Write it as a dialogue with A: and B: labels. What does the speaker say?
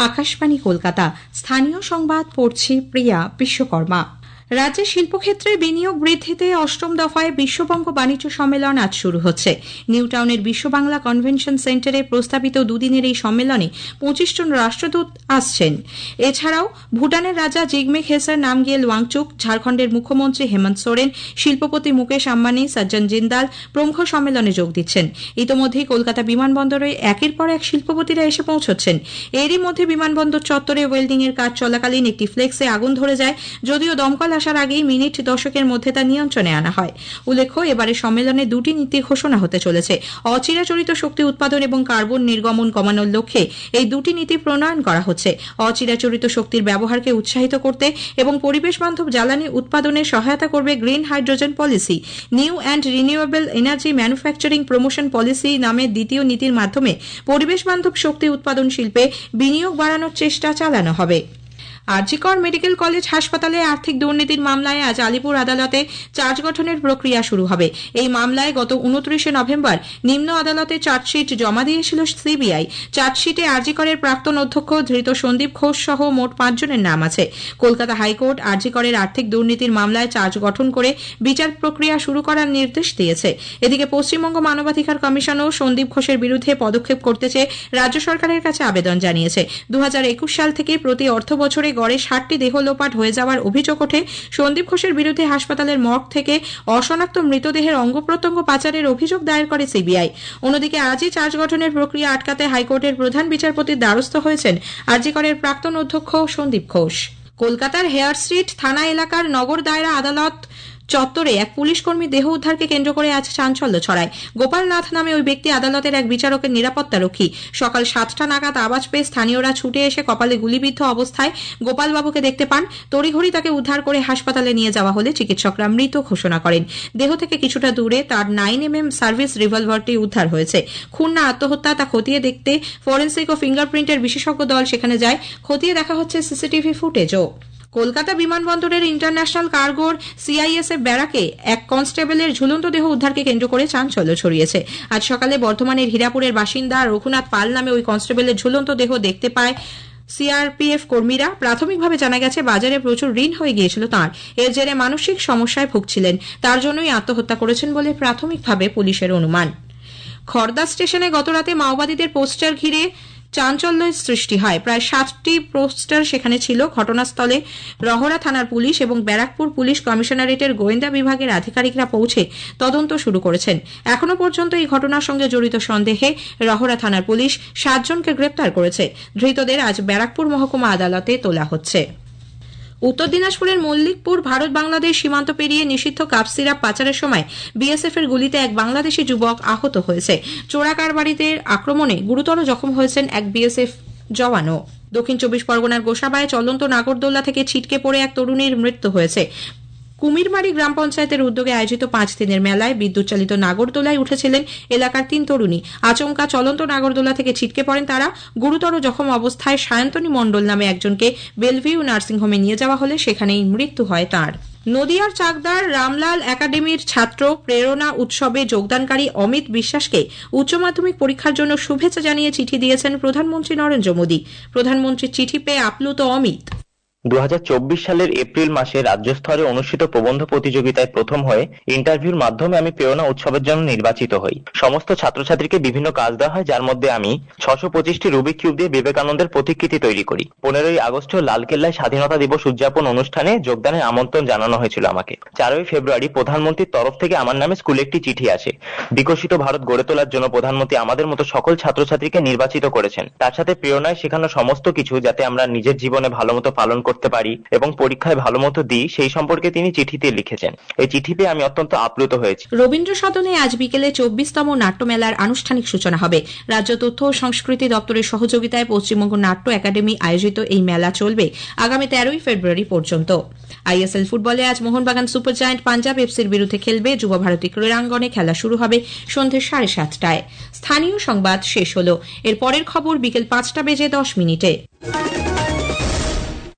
A: আকাশবাণী কলকাতা। স্থানীয় সংবাদ পড়ছি প্রিয়া বিশ্বকর্মা। রাজ্যের শিল্পক্ষেত্রে বিনিয়োগ বৃদ্ধিতে অষ্টম দফায় বিশ্ববঙ্গ বাণিজ্য সম্মেলন আজ শুরু হচ্ছে। নিউ টাউনের বিশ্ব বাংলা কনভেনশন সেন্টারে প্রস্তাবিত দুদিনের এই সম্মেলনে 25 জন রাষ্ট্রদূত আসছেন। এছাড়াও ভুটানের রাজা জিগমে খেসার নামগিয়েল ওয়াংচুক, ঝাড়খণ্ডের মুখ্যমন্ত্রী হেমন্ত সোরেন, শিল্পপতি মুকেশ আম্বানি, সজ্জন জিন্দাল প্রমুখ সম্মেলনে যোগ দিচ্ছেন। ইতোমধ্যেই কলকাতা বিমানবন্দরে একের পর এক শিল্পপতিরা এসে পৌঁছচ্ছেন। এরই মধ্যে বিমানবন্দর চত্বরে ওয়েল্ডিং এর কাজ চলাকালীন একটি ফ্লেক্সে আগুন ধরে যায়, যদিও দমকল আসার আগেই মিনিট দশকের মধ্যে তা নিয়ন্ত্রণে আনা হয়। উল্লেখ্য, এবারে সম্মেলনে দুটি নীতি ঘোষণা হতে চলেছে। অচিরাচরিত শক্তি উৎপাদন এবং কার্বন নির্গমন কমানোর লক্ষ্যে এই দুটি নীতি প্রণয়ন করা হচ্ছে। অচিরাচরিত শক্তির ব্যবহারকে উৎসাহিত করতে এবং পরিবেশ বান্ধব জ্বালানি উৎপাদনে সহায়তা করবে green hydrogen policy. New and renewable energy manufacturing promotion policy নামের দ্বিতীয় নীতির মাধ্যমে পরিবেশ বান্ধব শক্তি উৎপাদন শিল্পে বিনিয়োগ বাড়ানোর চেষ্টা চালানো হবে। আরজিকর মেডিকেল কলেজ হাসপাতালে আর্থিক দুর্নীতির মামলায় আজ আলিপুর আদালতে চার্জ গঠনের প্রক্রিয়া শুরু হবে। এই মামলায় গত 29 নভেম্বর নিম্ন আদালতে চার্জশিট জমা দিয়েছিল সিবিআই। চার্জশিটে আরজিকরের প্রাক্তন অধ্যক্ষ ধৃত সন্দীপ ঘোষ সহ মোট 5 জনের নাম আছে। কলকাতা হাইকোর্ট আরজিকরের আর্থিক দুর্নীতির মামলায় চার্জ গঠন করে বিচার প্রক্রিয়া শুরু করার নির্দেশ দিয়েছে। এদিকে পশ্চিমবঙ্গ মানবাধিকার কমিশনও সন্দীপ ঘোষের বিরুদ্ধে পদক্ষেপ করতে চেয়ে রাজ্য সরকারের কাছে আবেদন জানিয়েছে। 2021 সাল থেকে প্রতি অর্থ বছরে গড়ে 60টি দেহ লোপাট হয়ে যাওয়ার অভিযোগ ওঠে। সন্দীপ ঘোষের বিরুদ্ধে হাসপাতালের মর্গ থেকে অশনাক্ত মৃতদেহের অঙ্গ প্রত্যঙ্গ পাচারের অভিযোগ দায়ের করে সিবিআই। অন্যদিকে আজই চার্জ গঠনের প্রক্রিয়া আটকাতে হাইকোর্টের প্রধান বিচারপতির দ্বারস্থ হয়েছেন আরজিকরের প্রাক্তন অধ্যক্ষ সন্দীপ ঘোষ। কলকাতার হেয়ার স্ট্রিট থানা এলাকার নগর দায়রা আদালত চত্বরে এক পুলিশ কর্মী দেহ উদ্ধারকে কেন্দ্র করে আজ চাঞ্চল্য ছড়ায়। গোপাল নাথ নামে ওই ব্যক্তি আদালতের এক বিচারকের নিরাপত্তা রক্ষী। সকাল 7টা নাগাদ আওয়াজ পেয়ে স্থানীয়রা ছুটে এসে কপালে গুলিবিদ্ধ অবস্থায় গোপালবাবুকে দেখতে পান। তড়িঘড়ি তাকে উদ্ধার করে হাসপাতালে নিয়ে যাওয়া হলে চিকিৎসকরা মৃত ঘোষণা করেন। দেহ থেকে কিছুটা দূরে তার 9mm সার্ভিস রিভলভারটি উদ্ধার হয়েছে। খুন না আত্মহত্যা তা খতিয়ে দেখতে ফরেন্সিক ও ফিঙ্গারপ্রিন্টের বিশেষজ্ঞ দল সেখানে যায়। খতিয়ে দেখা হচ্ছে সিসিটিভি ফুটেজও। কলকাতা বিমানবন্দরের ইন্টারন্যাশনাল কার্গোর সিআইএসএফ ব্যারাকে এক কনস্টেবলের ঝুলন্ত দেহ উদ্ধারকে কেন্দ্র করে চাঞ্চল্য ছড়িয়েছে। আজ সকালে বর্ধমানের হীরাপুরের বাসিন্দা রঘুনাথ পাল নামে ওই কনস্টেবলের ঝুলন্ত দেহ দেখতে পায় সিআরপিএফ কর্মীরা। প্রাথমিকভাবে জানা গেছে বাজারে প্রচুর ঋণ হয়ে গিয়েছিল তাঁর। এর জেরে মানসিক সমস্যায় ভুগছিলেন। তার জন্যই আত্মহত্যা করেছেন বলে প্রাথমিকভাবে পুলিশের অনুমান। খড়দা স্টেশনে গতরাতে মাওবাদীদের পোস্টার ঘিরে চাঞ্চল্যের সৃষ্টি হয়। প্রায় 60টি পোস্টার সেখানে ছিল। ঘটনাস্থলে রহরা থানার পুলিশ এবং ব্যারাকপুর পুলিশ কমিশনারেটের গোয়েন্দা বিভাগের আধিকারিকরা পৌঁছে তদন্ত শুরু করেছেন। এখনো পর্যন্ত এই ঘটনার সঙ্গে জড়িত সন্দেহে রহরা থানার পুলিশ 7 জনকে গ্রেপ্তার করেছে। ধৃতদের আজ ব্যারাকপুর মহকুমা আদালতে তোলা হচ্ছে। উত্তর দিনাজপুরের মল্লিকপুর ভারত বাংলাদেশ সীমান্ত পেরিয়ে নিষিদ্ধ কাপ সিরাপ পাচারের সময় বিএসএফ এর গুলিতে এক বাংলাদেশি যুবক আহত হয়েছে। চোরাকারবারিদের আক্রমণে গুরুতর জখম হয়েছেন এক বিএসএফ জওয়ানও। দক্ষিণ 24 পরগনার গোসাবায় চলন্ত নাগরদোল্লা থেকে ছিটকে পড়ে এক তরুণীর মৃত্যু হয়েছে। কুমিরমারি গ্রাম পঞ্চায়েতের উদ্যোগে আয়োজিত 5 দিনের মেলায় বিদ্যুৎ চালিত নাগরদোলায় উঠেছিলেন এলাকার 3 তরুণী। আচমকা চলন্ত নাগরদোলা থেকে ছিটকে পড়েন তারা। গুরুতর জখম অবস্থায় সায়ন্তনী মণ্ডল নামে একজনকে বেলভিউ নার্সিংহোমে নিয়ে যাওয়া হলে সেখানেই মৃত্যু হয় তাঁর। নদিয়ার চাকদার রামলাল একাডেমির ছাত্র প্রেরণা উৎসবে যোগদানকারী অমিত বিশ্বাসকে উচ্চ মাধ্যমিক পরীক্ষার জন্য শুভেচ্ছা জানিয়ে চিঠি দিয়েছেন প্রধানমন্ত্রী নরেন্দ্র মোদী। প্রধানমন্ত্রীর চিঠি পেয়ে আপ্লুত অমিত।
B: 2024 সালের এপ্রিল মাসে রাজ্য স্তরে অনুষ্ঠিত প্রবন্ধ প্রতিযোগিতায় প্রথম হয়ে ইন্টারভিউর মাধ্যমে আমি প্রেরণা উৎসবের জন্য নির্বাচিত হই। সমস্ত ছাত্রছাত্রীকে বিভিন্ন কাজ দেওয়া হয়, যার মধ্যে আমি 625টি রুবিক কিউব দিয়ে বিবেকানন্দের প্রতিকৃতি তৈরি করি। 15ই আগস্টে লালকেল্লায় স্বাধীনতা দিবস উদযাপন অনুষ্ঠানে যোগদানের আমন্ত্রণ জানানো হয়েছিল আমাকে। 4ই ফেব্রুয়ারি প্রধানমন্ত্রীর তরফ থেকে আমার নামে স্কুলে একটি চিঠি আসে। বিকশিত ভারত গড়ে তোলার জন্য প্রধানমন্ত্রী আমাদের মতো সকল ছাত্রছাত্রীকে নির্বাচিত করেছেন। তার সাথে প্রেরণায় শেখানো সমস্ত কিছু যাতে আমরা নিজের জীবনে ভালোমতো পালন করতে পারি এবং পরীক্ষায় ভালোমতো দিই, সেই সম্পর্কে তিনি চিঠিতে লিখেছেন। এই চিঠি পেয়ে আমি অত্যন্ত আপ্লুত হয়েছি।
A: রবীন্দ্র সদনে আজ বিকেলে 24তম নাট্যমেলার আনুষ্ঠানিক সূচনা হবে। রাজ্য তথ্য ও সংস্কৃতি দপ্তরের সহযোগিতায় পশ্চিমবঙ্গ নাট্য একাডেমি আয়োজিত এই মেলা চলবে আগামী 13ই ফেব্রুয়ারি পর্যন্ত। আইএসএল ফুটবলে আজ মোহনবাগান সুপার জায়ান্ট পাঞ্জাব এফসির বিরুদ্ধে খেলবে। যুব ভারতী ক্রীড়াঙ্গনে খেলা শুরু হবে সন্ধ্যে 7:30টায়। স্থানীয় সংবাদ শেষ হল। এর পরের খবর বিকেল 5টা বেজে 10 মিনিটে।